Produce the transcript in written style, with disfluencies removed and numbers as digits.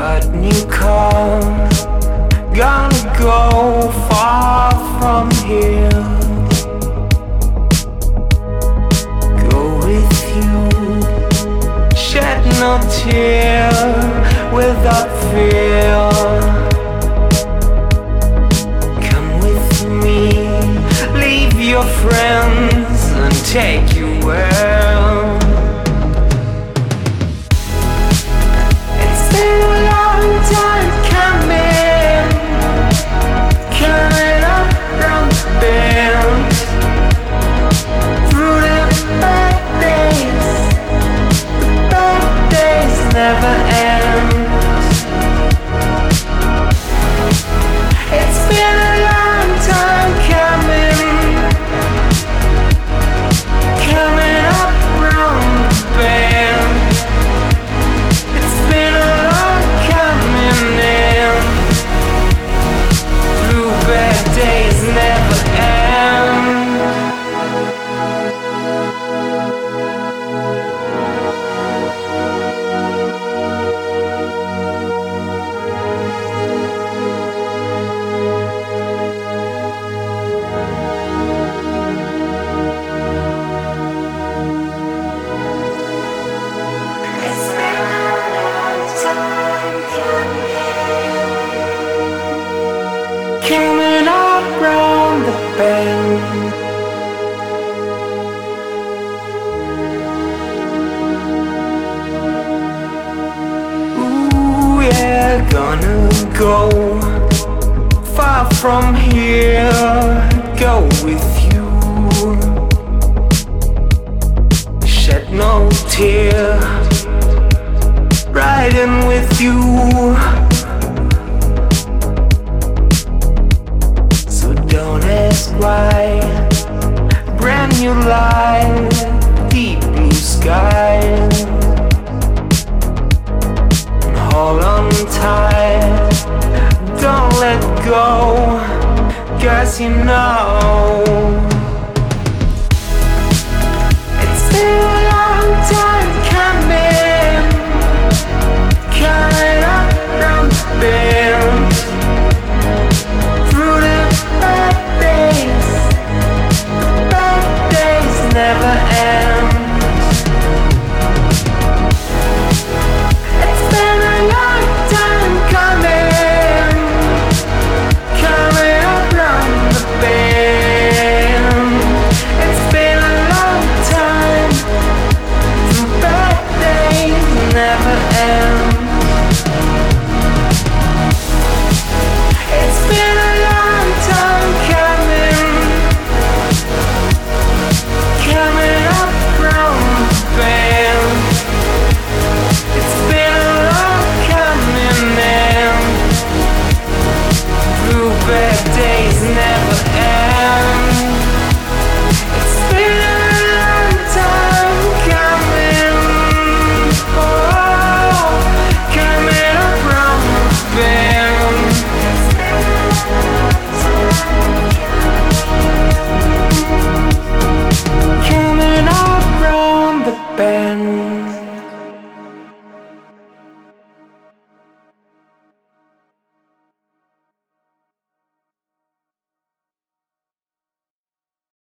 Got new car, gonna go far from here. Go with you, shed no tear without fear. Come with me, leave your friends and take you where. It's been a long time coming up round the bend. Through the bad days never end. It's been a long time coming up round the bend. It's been a long coming in. Through bad days never end. Coming up round the bend. Ooh, yeah, gonna go far from here. Go with you, shed no tear, riding with you. Don't ask why. Brand new life, deep blue sky. Hold on tight, don't let go, 'cause you know it's been a long time coming up round the bend. Never end. It's been a long time coming up round the bend. It's been a long time. Through bad days never end. It's been a long time coming up round the bend. It's been a long coming in. Through bad days never end. It's been a long time coming. Oh, coming up round the bend. Coming up round the bend.